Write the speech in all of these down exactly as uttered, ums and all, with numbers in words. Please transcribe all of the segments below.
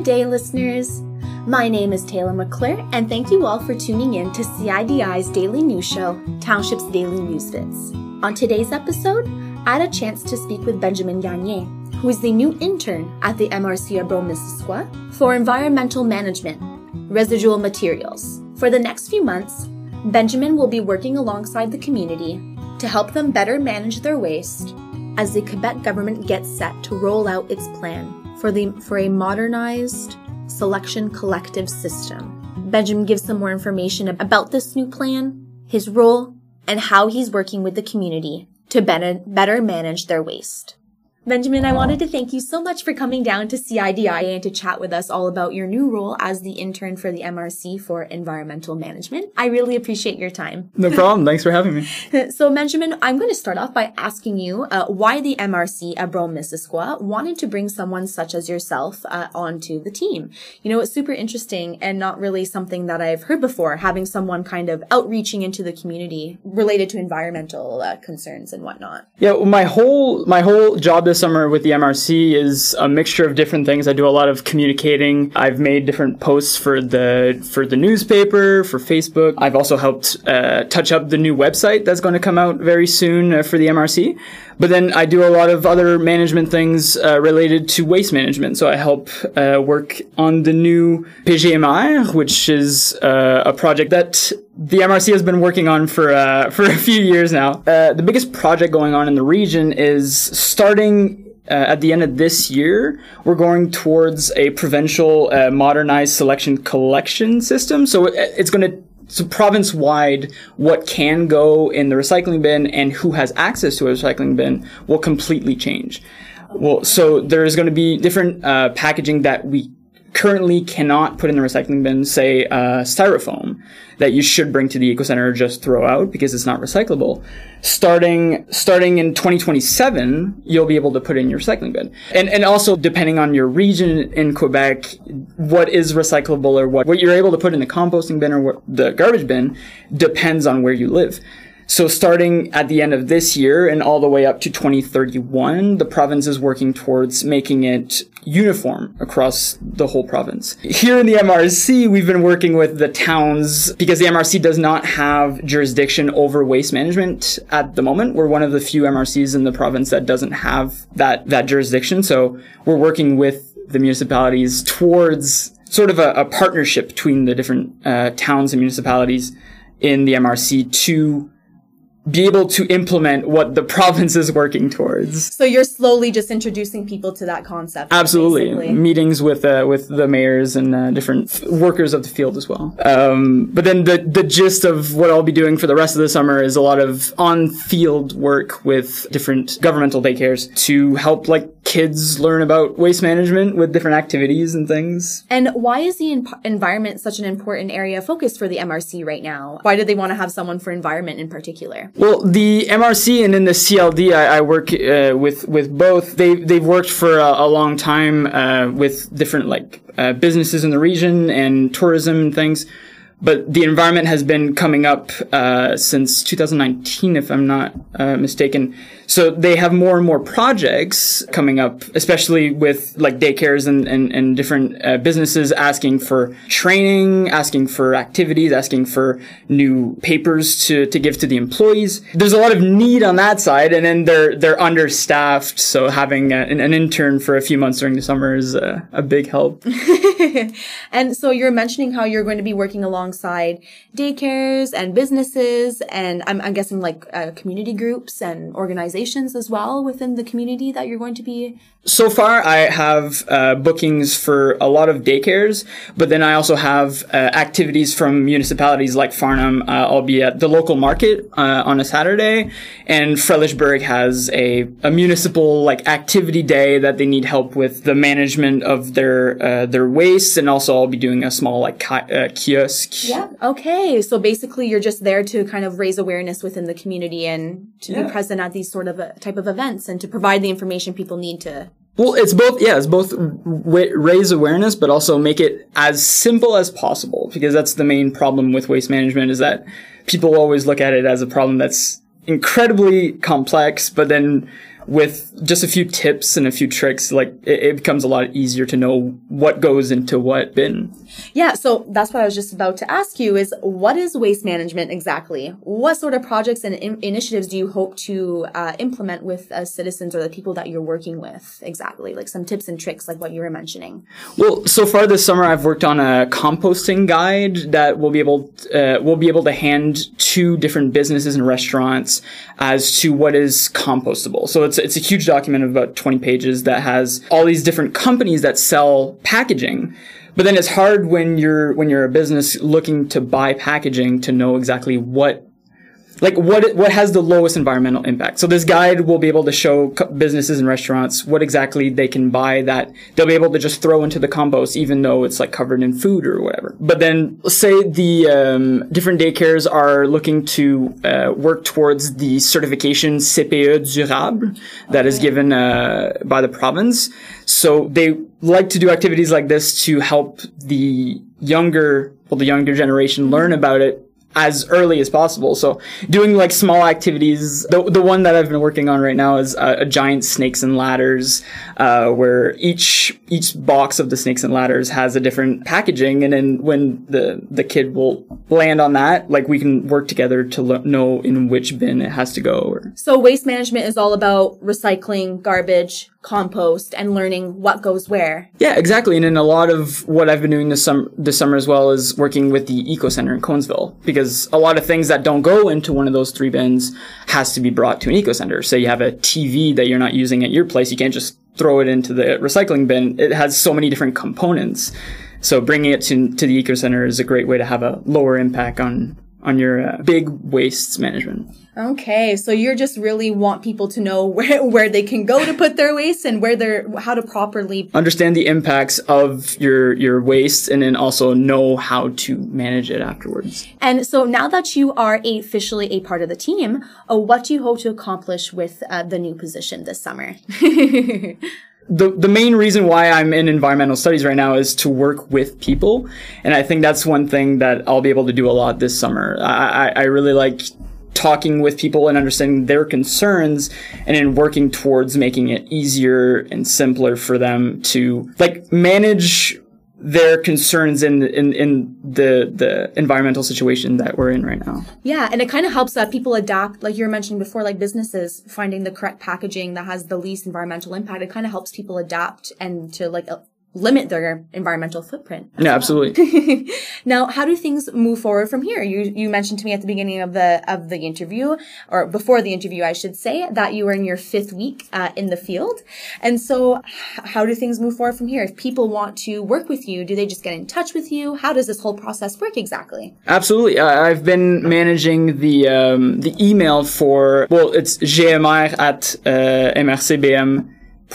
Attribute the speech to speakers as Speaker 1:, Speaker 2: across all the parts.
Speaker 1: Good day, listeners. My name is Taylor McClure, and thank you all for tuning in to C I D I's daily news show, Township's Daily News Fits. On today's episode, I had a chance to speak with Benjamin Gagné, who is the new intern at the M R C Sherbrooke-Missisquoi for environmental management, residual materials. For the next few months, Benjamin will be working alongside the community to help them better manage their waste as the Quebec government gets set to roll out its plan for the for a modernized selection collective system. Benjamin gives some more information about this new plan, his role, and how he's working with the community to better, better manage their waste. Benjamin, I wanted to thank you so much for coming down to C I D I and to chat with us all about your new role as the intern for the M R C for environmental management. I really appreciate your time.
Speaker 2: No problem. Thanks for having me.
Speaker 1: So, Benjamin, I'm going to start off by asking you uh, why the M R C Sherbrooke-Missisquoi wanted to bring someone such as yourself uh, onto the team. You know, it's super interesting and not really something that I've heard before, having someone kind of outreaching into the community related to environmental uh, concerns and whatnot.
Speaker 2: Yeah, well, my whole my whole job this summer with the M R C is a mixture of different things. I do a lot of communicating. I've made different posts for the for the newspaper, for Facebook. I've also helped uh, touch up the new website that's going to come out very soon uh, for the M R C. But then I do a lot of other management things uh, related to waste management. So I help uh, work on the new P G M R, which is uh, a project that the M R C has been working on for uh, for a few years now. Uh, the biggest project going on in the region is starting uh, at the end of this year. We're going towards a provincial uh, modernized selection collection system. So it, it's going to So province-wide, what can go in the recycling bin and who has access to a recycling bin will completely change. Well, so there's going to be different uh, packaging that we currently cannot put in the recycling bin, say uh, styrofoam, that you should bring to the eco center or just throw out because it's not recyclable. Starting starting in twenty twenty-seven, you'll be able to put it in your recycling bin. And and also, depending on your region in Quebec, what is recyclable or what, what you're able to put in the composting bin or what, the garbage bin depends on where you live. So starting at the end of this year and all the way up to twenty thirty-one, the province is working towards making it uniform across the whole province. Here in the M R C, we've been working with the towns because the M R C does not have jurisdiction over waste management at the moment. We're one of the few M R Cs in the province that doesn't have that, that jurisdiction. So we're working with the municipalities towards sort of a, a partnership between the different uh, towns and municipalities in the M R C to be able to implement what the province is working towards.
Speaker 1: So you're slowly just introducing people to that concept.
Speaker 2: Absolutely.
Speaker 1: Basically.
Speaker 2: Meetings with uh, with the mayors and uh, different f- workers of the field as well. Um, but then the, the gist of what I'll be doing for the rest of the summer is a lot of on-field work with different governmental daycares to help like kids learn about waste management with different activities and things.
Speaker 1: And why is the en- environment such an important area of focus for the M R C right now? Why do they want to have someone for environment in particular?
Speaker 2: Well, the M R C and in the C L D, I, I work uh, with with both. They they've worked for a, a long time uh, with different like uh, businesses in the region and tourism and things. But the environment has been coming up uh, since two thousand nineteen, if I'm not uh, mistaken. So they have more and more projects coming up, especially with like daycares and, and, and different uh, businesses asking for training, asking for activities, asking for new papers to, to give to the employees. There's a lot of need on that side, and then they're they're understaffed. So having a, an, an intern for a few months during the summer is a, a big help.
Speaker 1: And so you're mentioning how you're going to be working alongside daycares and businesses, and I'm, I'm guessing like uh, community groups and organizations as well within the community that you're going to be.
Speaker 2: So far, I have uh, bookings for a lot of daycares, but then I also have uh, activities from municipalities like Farnham. Uh, I'll be at the local market uh, on a Saturday, and Frelichburg has a, a municipal like activity day that they need help with the management of their uh, their waste, and also I'll be doing a small like ki- uh, kiosk.
Speaker 1: Yeah. Okay. So basically, you're just there to kind of raise awareness within the community and to yeah. be present at these sort of uh, type of events and to provide the information people need to.
Speaker 2: Well, it's both, yeah, it's both w- raise awareness, but also make it as simple as possible, because that's the main problem with waste management is that people always look at it as a problem that's incredibly complex, but then with just a few tips and a few tricks, like it, it becomes a lot easier to know what goes into what bin.
Speaker 1: Yeah, so that's what I was just about to ask you is what is waste management exactly? What sort of projects and in- initiatives do you hope to uh, implement with uh, citizens or the people that you're working with exactly? Like some tips and tricks like what you were mentioning.
Speaker 2: Well, so far this summer I've worked on a composting guide that we'll be able uh, we'll be able to hand to different businesses and restaurants as to what is compostable. So it's it's a huge document of about twenty pages that has all these different companies that sell packaging. But then it's hard when you're when you're a business looking to buy packaging to know exactly what like what what has the lowest environmental impact. So this guide will be able to show businesses and restaurants what exactly they can buy that they'll be able to just throw into the compost, even though it's like covered in food or whatever. But then say the um, different daycares are looking to uh, work towards the certification C P E durable that is given uh, by the province. So they like to do activities like this to help the younger, well, the younger generation learn about it as early as possible. So doing like small activities, the the one that I've been working on right now is a, a giant snakes and ladders, uh, where each each box of the snakes and ladders has a different packaging, and then when the the kid will land on that, like we can work together to lo- know in which bin it has to go. Or...
Speaker 1: So waste management is all about recycling, garbage, compost, and learning what goes where.
Speaker 2: Yeah, exactly. And then a lot of what I've been doing this summer, this summer as well is working with the Eco Center in Conesville, because a lot of things that don't go into one of those three bins has to be brought to an Eco Center. Say you have a T V that you're not using at your place, you can't just throw it into the recycling bin. It has so many different components. So bringing it to, to the Eco Center is a great way to have a lower impact on on your uh, big wastes management.
Speaker 1: Okay, so you just really want people to know where where they can go to put their waste and where they're how to properly
Speaker 2: understand the impacts of your your waste, and then also know how to manage it afterwards.
Speaker 1: And so now that you are a, officially a part of the team, uh, what do you hope to accomplish with uh, the new position this summer?
Speaker 2: The the main reason why I'm in environmental studies right now is to work with people, and I think that's one thing that I'll be able to do a lot this summer. I, I, I really like talking with people and understanding their concerns, and then working towards making it easier and simpler for them to like manage their concerns in in in the the environmental situation that we're in right now.
Speaker 1: Yeah, and it kind of helps that people adapt, like you were mentioning before, like businesses finding the correct packaging that has the least environmental impact. It kind of helps people adapt and to like uh, limit their environmental footprint.
Speaker 2: Yeah, well. Absolutely.
Speaker 1: Now, how do things move forward from here? You you mentioned to me at the beginning of the of the interview, or before the interview, I should say, that you were in your fifth week uh, in the field. And so h- how do things move forward from here? If people want to work with you, do they just get in touch with you? How does this whole process work exactly?
Speaker 2: Absolutely. Uh, I've been managing the um, the email for, well, it's gmr at uh, mrcbm.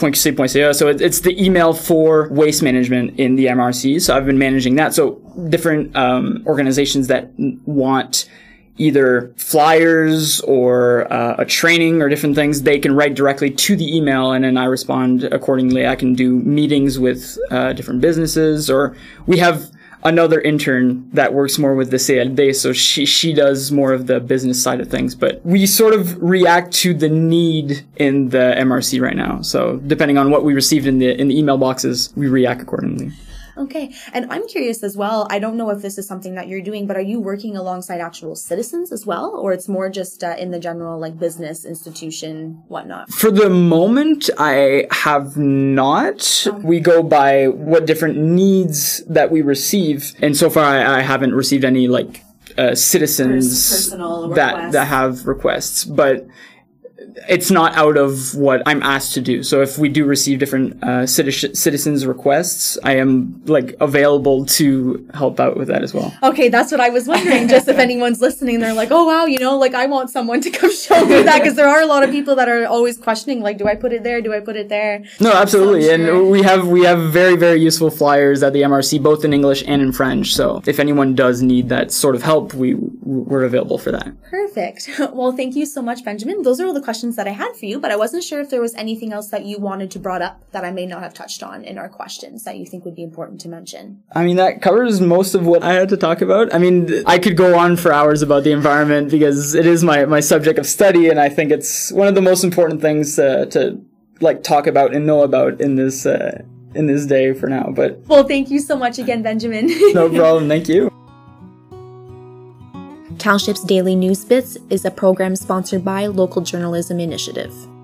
Speaker 2: So it's the email for waste management in the M R C. So I've been managing that. So different um, organizations that want either flyers or uh, a training or different things, they can write directly to the email, and then I respond accordingly. I can do meetings with uh, different businesses, or we have another intern that works more with the C L D, so she she does more of the business side of things. But we sort of react to the need in the M R C right now. So depending on what we received in the in the email boxes, we react accordingly.
Speaker 1: Okay. And I'm curious as well, I don't know if this is something that you're doing, but are you working alongside actual citizens as well? Or it's more just uh, in the general like business, institution, whatnot?
Speaker 2: For the moment, I have not. Okay. We go by what different needs that we receive. And so far, I, I haven't received any like uh, citizens
Speaker 1: Personal
Speaker 2: that,
Speaker 1: requests.
Speaker 2: that have requests. But it's not out of what I'm asked to do. So if we do receive different uh, citi- citizens' requests, I am like available to help out with that as well.
Speaker 1: Okay, that's what I was wondering. Just if anyone's listening, they're like, "Oh wow, you know, like I want someone to come show me that," because there are a lot of people that are always questioning, like, "Do I put it there? Do I put it there?"
Speaker 2: No, absolutely,
Speaker 1: so sure.
Speaker 2: And we have we have very very useful flyers at the M R C, both in English and in French. So if anyone does need that sort of help, we we're available for that.
Speaker 1: Perfect. Well, thank you so much, Benjamin. Those are all the questions questions that I had for you, but I wasn't sure if there was anything else that you wanted to brought up that I may not have touched on in our questions that you think would be important to mention.
Speaker 2: I mean, that covers most of what I had to talk about. I mean, I could go on for hours about the environment because it is my, my subject of study, and I think it's one of the most important things uh, to like talk about and know about in this uh, in this day for now. But
Speaker 1: well, thank you so much again, Benjamin.
Speaker 2: No problem. Thank you.
Speaker 1: Township's Daily News Bits is a program sponsored by Local Journalism Initiative.